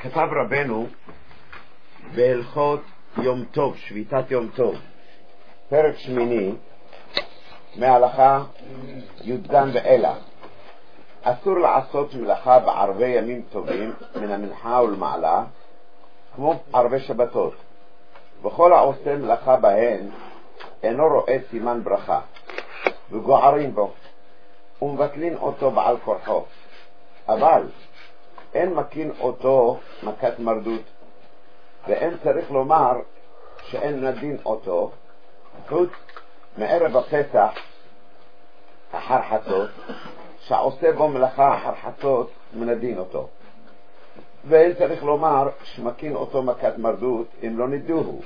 כתב רבנו בהלכות יום טוב, שביתת יום טוב, פרק שמיני, מהלכה י"ג ואילך. אסור לעשות מלאכה בערבי ימים טובים מן המנחה ולמעלה, כמו ערבי שבתות. וכל העושה מלאכה בהן אינו רואה סימן ברכה, וגוערים בו ומבטלין אותו בעל כורחו, אבל אין מקין אותו מכת מרדות, ואין צריך לומר שאין נדין אותו, חוץ מערב הפסח אחר חצות, שעושה בו מלאכה אחר חצות מנדין אותו, ואין צריך לומר שמקין אותו מכת מרדות אם לא נדוהו,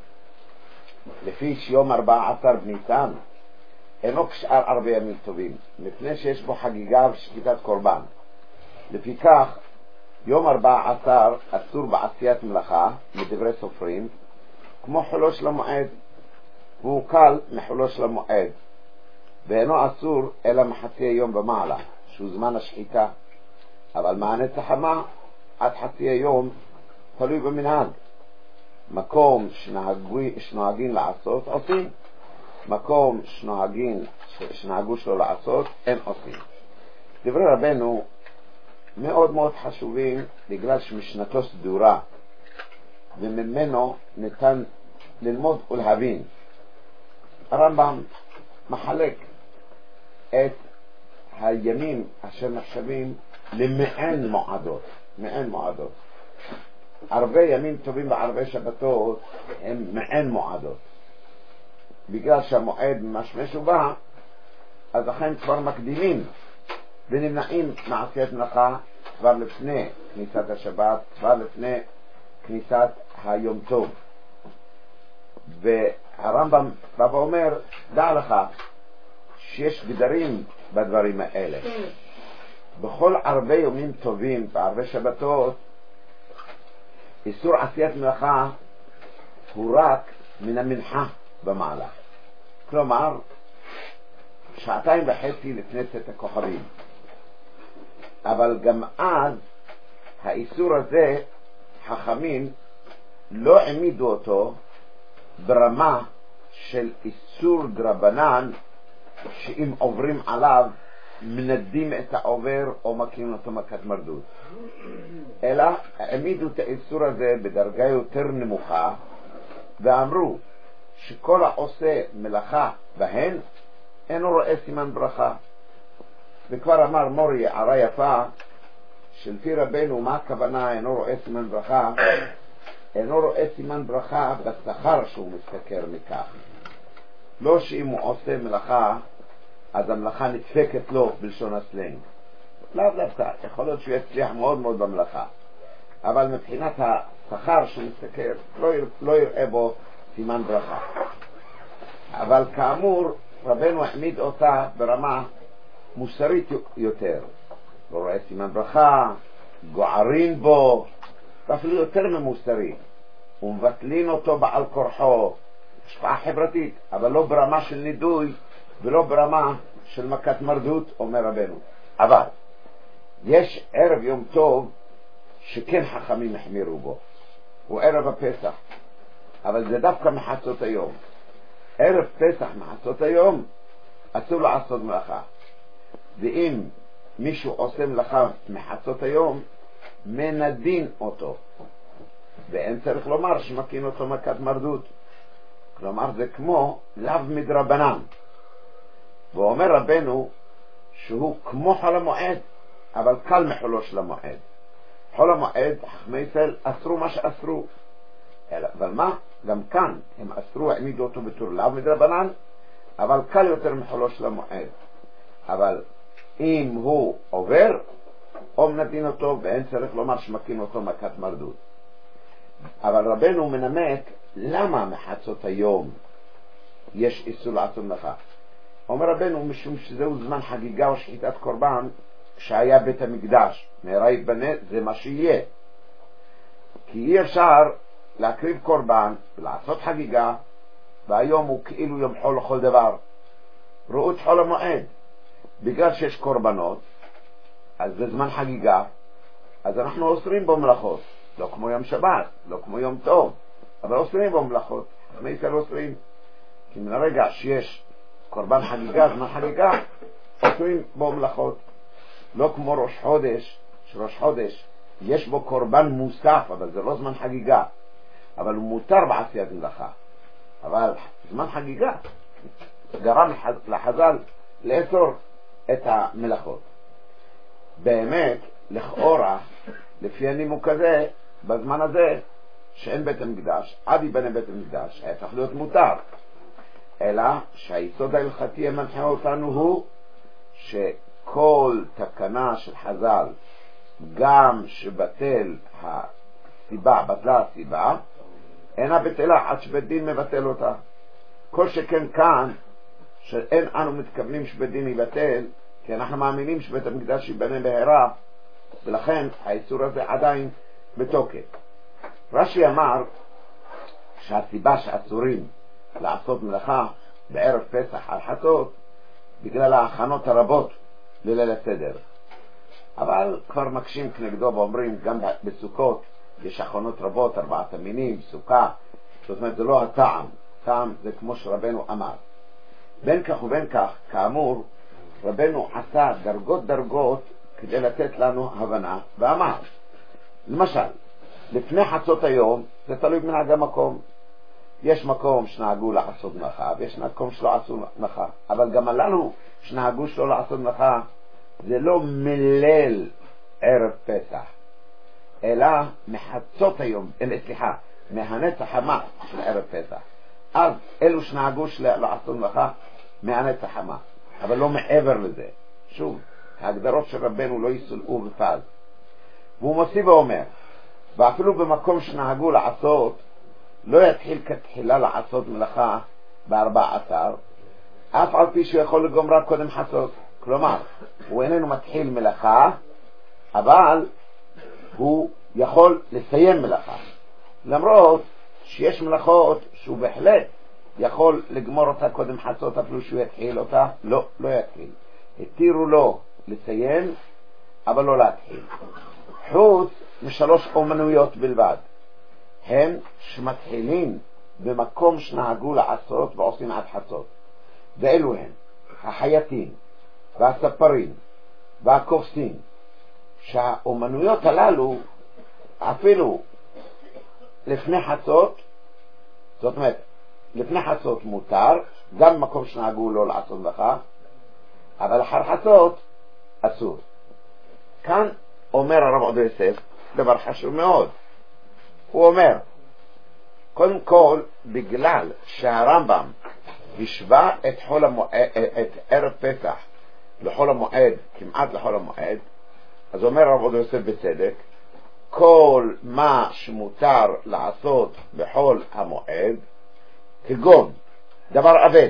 לפי שיום 14 בניסן אינו כשאר ערבי ימים טובים, מפני שיש בו חגיגה ושקיטת קורבן. לפיכך יום 14 אסור בעשיית מלאכה מדברי סופרים, כמו חולו של המועד, והוא קל מחולו של המועד, ואינו אסור אלא מחצי היום ומעלה, שהוא זמן השחיטה. אבל מענה צחמה עד חצי היום תלוי במנהג. מקום שנוהגים לעשות עושים, מקום שנהגו שלא לעשות אין עושים. דברי רבנו מאוד מאוד חשובים, בגלל שמשנתו סדורה וממנו ניתן ללמוד ולהבין. הרמב"ם מחלק את הימים אשר נחשבים למעין מועדות, מעין מועדות. ערבי ימים טובים וערבי שבתות הם מעין מועדות, בגלל שהמועד משמש ובא, אז לכן כבר מקדימים ונמנעים מעשיית מלאכה כבר לפני כניסת השבת, כבר לפני כניסת היום טוב. והרמב"ם בא ואומר, דע לך שיש גדרים בדברים האלה. בכל ערבי ימים טובים וערבי שבתות איסור עשיית מלאכה הוא רק מן המנחה במעלה, כלומר 2.5 לפני צאת הכוכבים. אבל גם אז האיסור הזה חכמים לא העמידו אותו ברמה של איסור דרבנן, שאם עוברים עליו מנדים את העובר או מכים אותו מכת מרדות, אלא העמידו את האיסור הזה בדרגה יותר נמוכה, ואמרו שכל העושה מלאכה בהן אינו רואה סימן ברכה. וכבר אמר מורי הערה יפה, שלפי רבנו מה הכוונה אינו רואה סימן ברכה? אינו רואה סימן ברכה בשכר שהוא מסתכר מכך, לא שאם הוא עושה מלאכה אז המלאכה נדפקת לו בלשון הסלנג. לא דווקא, יכול להיות שהוא יצליח מאוד מאוד במלאכה, אבל מבחינת השכר שהוא מסתכר לא יראה בו סימן ברכה. אבל כאמור רבנו העמיד אותה ברמה מוסרית יותר, לא רואה סימן ברכה, גוערים בו, ואפילו יותר ממוסרי, ומבטלין אותו בעל כורחו, השפעה חברתית, אבל לא ברמה של נידוי ולא ברמה של מכת מרדות, אומר רבנו. אבל יש ערב יום טוב שכן חכמים החמירו בו, הוא ערב הפסח, אבל זה דווקא מחצות היום. ערב פסח מחצות היום אסור לעשות מלאכה, ואם מישהו עושה מלאכה מחצות היום מנדין אותו, ואין צריך לומר שמקין אותו מכת מרדות, כלומר זה כמו לאו מדרבנן. ואומר רבנו שהוא כמו חול המועד, אבל קל מחולו של המועד. חול המועד חכמי ישראל אסרו מה שאסרו, אבל מה? גם כאן הם אסרו, העמידו אותו בתור לאו מדרבנן, אבל קל יותר מחולו של המועד. אבל אם הוא עובר או מנדין אותו, ואין צריך לומר שמקין אותו מכת מרדות. אבל רבנו מנמק למה מחצות היום יש איסור לעשות מלאכה. אומר רבנו משום שזהו זמן חגיגה או שחיטת קורבן, כשהיה בית המקדש מהרה יתבנה, זה מה שיהיה, כי אי אפשר להקריב קורבן ולעשות חגיגה והיום הוא כאילו יום חול לכל דבר. ראו את חול המועד, בגלל שיש קורבנות אז זה זמן חגיגה, אז אנחנו אוסרים בו מלאכות, לא כמו יום שבת, לא כמו יום טוב, אבל אוסרים בו מלאכות. חכמי ישראל אוסרים, כי מן הרגע שיש קורבן חגיגה, זמן חגיגה, אוסרים בו מלאכות. לא כמו ראש חודש, שראש חודש יש בו קורבן מוסף, אבל זה לא זמן חגיגה, אבל הוא מותר בעשיית מלאכה. אבל זמן חגיגה גרם לחז"ל לאסור את המלאכות. באמת, לכאורה, לפי הנימוק הזה, בזמן הזה שאין בית המקדש, עד ייבנה בית המקדש, היה צריך להיות מותר. אלא שהיסוד ההלכתי המנחה אותנו הוא שכל תקנה של חז"ל, גם שבטל הסיבה, בטלה הסיבה, אינה בטלה עד שבית דין מבטל אותה. כל שכן כאן, שאין אנו מתכוונים שבית דין יבטל, כי אנחנו מאמינים שבית המקדש ייבנה בהרה, ולכן האיסור הזה עדיין בתוקף. רש"י אמר שהסיבה שאסורים לעשות מלאכה בערב פסח על חצות בגלל ההכנות הרבות לליל הסדר, אבל כבר מקשים כנגדו ואומרים גם בסוכות יש הכנות רבות, 4 המינים, סוכה, זאת אומרת זה לא הטעם, טעם זה כמו שרבנו אמר. בין כך ובין כך, כאמור, רבנו עשה דרגות כדי לתת לנו הבנה, ואמר למשל לפני חצות היום, זה תלוי במנהג המקום, יש מקום שנהגו לעשות מלאכה ויש מקום שלא עשו מלאכה, אבל גם הללו שנהגו שלא לעשות מלאכה זה לא מליל ערב פסח, אלא מחצות היום, מהנץ החמה של ערב פסח. אז אלו שנהגו לעשות מלאכה מהנץ החמה, אבל לא מעבר לזה. שוב, ההגדרות של רבנו לא יסולאו בפז. והוא מוסיף ואומר, ואפילו במקום שנהגו לעשות, לא יתחיל כתחילה לעשות מלאכה ב14, אף על פי שהוא יכול לגומרה קודם חצות. כלומר, הוא איננו מתחיל מלאכה, אבל הוא יכול לסיים מלאכה. למרות שיש מלאכות שהוא בהחלט יכול לגמור אותה קודם חצות, אפילו שהוא יתחיל אותה, לא יתחיל. התירו לו לסיים, אבל לא להתחיל. חוץ משלוש אומנויות בלבד, הם שמתחילים במקום שנהגו לעשות ועושים עד חצות. ואלו הם החייטים והספרים והכובסים, שהאומנויות הללו אפילו לפני חצות, זאת אומרת לפני חצות מותר, גם במקום שנהגו לא לעשות מלאכה, אבל אחר חצות אסור. כאן אומר הרב עובדיה יוסף דבר חשוב מאוד. הוא אומר, קודם כל, בגלל שהרמב"ם השווה את ערב פסח לחול המועד, כמעט לחול המועד, אז אומר הרב עובדיה יוסף בצדק, כל מה שמותר לעשות בחול המועד, כגון דבר אבד,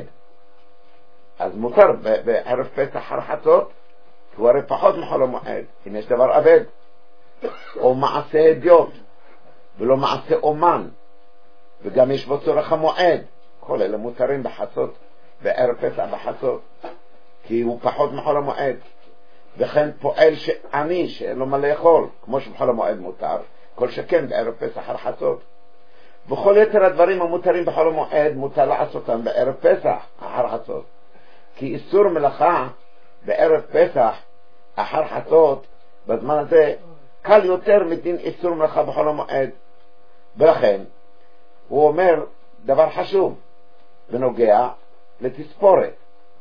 אז מותר בערב פסח אחר חצות, כי הוא הרי פחות מחול המועד. אם יש דבר אבד או מעשה אדיוט ולא מעשה אומן, וגם יש בו צורך המועד, כל אלה מותרים בחצות, בערב פסח בחצות, כי הוא פחות מחול המועד. וכן פועל שעני שאין לו מה לאכול, כמו שבחול המועד מותר, כל שכן בערב פסח אחר חצות. וכל יתר הדברים המותרים בחול המועד מותר לעשותם בערב פסח אחר חצות, כי איסור מלאכה בערב פסח אחר חצות בזמן הזה קל יותר מדין איסור מלאכה בחול המועד. ולכן הוא אומר דבר חשוב בנוגע לתספורת.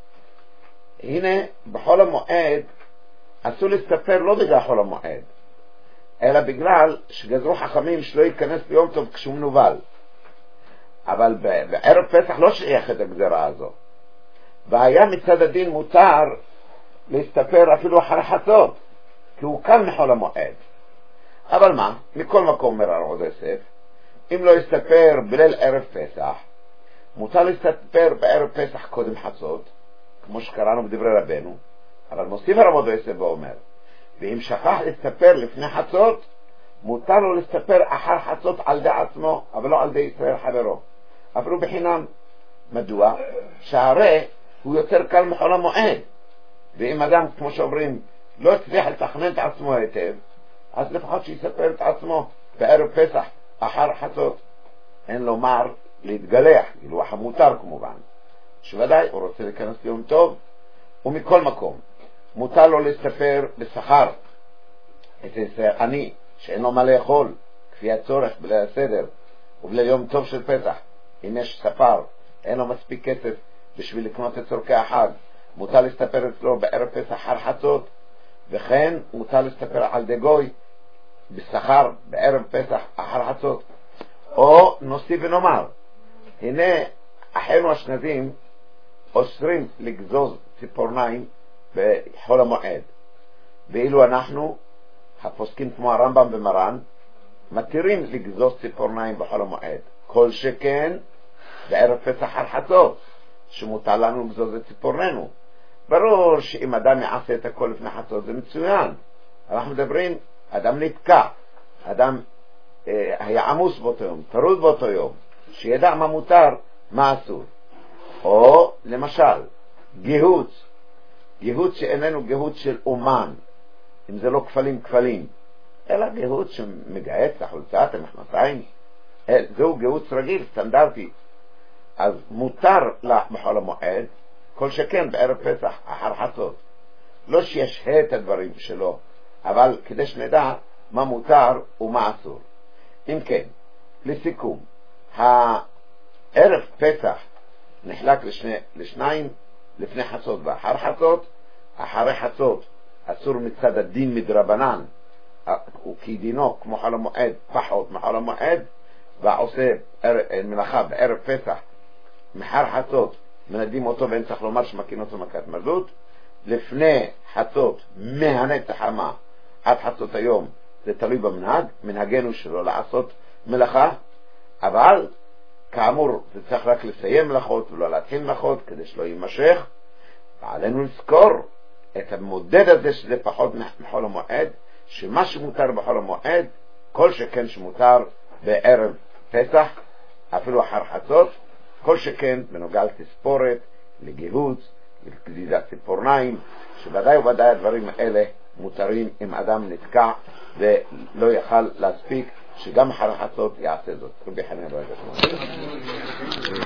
הנה בחול המועד אסור להסתפר לא בגלל חול המועד, אלא בגלל שגזרו חכמים שלא ייכנס ביום טוב כשהוא מנובל. אבל בערב פסח לא שייך את הגזרה הזו, והיה מצד הדין מותר להסתפר אפילו אחר חצות, כי הוא קל מחול המועד. אבל מה? מכל מקום אומר הרב עובדיה יוסף, אם לא יסתפר בליל ערב פסח, מותר להסתפר בערב פסח קודם חצות, כמו שקראנו בדברי רבנו. אבל מוסיף הרב עובדיה יוסף ואומר, ואם שכח להסתפר לפני חצות, מותר לו להסתפר אחר חצות על די עצמו, אבל לא על די ישראל חברו, אפילו בחינם. מדוע? שהרי הוא יותר קל מחול המועד, ואם אדם, כמו שאומרים, לא הצליח לתכנן את עצמו היטב, אז לפחות שיספר את עצמו בערב פסח אחר חצות אין לומר להתגלח, גילוח המותר כמובן, שוודאי הוא רוצה להיכנס ליום טוב. ומכל מקום מותר לו לספר בשכר את אני שאין לו מה לאכול כפי הצורך בליל הסדר ובליל יום טוב של פסח. אם יש ספר אין לו מספיק כסף בשביל לקנות את צורכי החג, מותר לספר אצלו בערב פסח אחר חצות, וכן מותר לספר על דגוי בשכר בערב פסח אחר חצות. או נוסיף ונאמר, הנה אחינו האשכנזים אוסרים לגזוז ציפורניים בחול המועד, ואילו אנחנו הפוסקים כמו הרמב"ם ומרן מתירים לגזוז ציפורניים בחול המועד, כל שכן בערב פסח אחר חצות שמותר לנו לגזוז את ציפורננו. ברור שאם אדם יעשה את הכל לפני חצות זה מצוין. אנחנו מדברים, אדם נתקע, אדם היה עמוס באותו יום, טרוד באותו יום, שידע מה מותר, מה אסור. או למשל גיהוץ שאיננו גיהוץ של אומן, אם זה לא כפלים, אלא גיהוץ שמגהץ לחולצת המכנסיים, זהו גיהוץ רגיל, סטנדרטי, אז מותר לה בחול המועד, כל שכן בערב פסח אחר חצות. לא שישהה את הדברים שלו, אבל כדי שנדע מה מותר ומה אסור. אם כן, לסיכום, הערב פסח נחלק לשניים, לפני חצות ואחר חצות. אחרי חצות אסור מצד הדין מדרבנן, וכי דינו כמו חול המועד פחות מחול המועד, ועושה מלאכה בערב פסח מחר חצות מנדים אותו ואין צריך לומר שמכין אותו מכת מרדות. לפני חצות מהנצח חמה עד חצות היום, זה תלוי במנהג, מנהגנו שלא לעשות מלאכה, אבל כאמור זה צריך רק לסיים מלאכות ולא להתחיל מלאכות כדי שלא יימשך. ועלינו לזכור את המודד הזה שזה פחות מחול המועד, שמה שמותר בחול המועד כל שכן שמותר בערב פסח אפילו אחר חצות, כל שכן בנוגע לתספורת, לגיהוץ, לגזיזת ציפורניים, שוודאי וודאי הדברים האלה מותרים אם אדם נתקע ולא יכל להספיק, שגם אחר חצות יעשה זאת. רבי חנין לא ידע.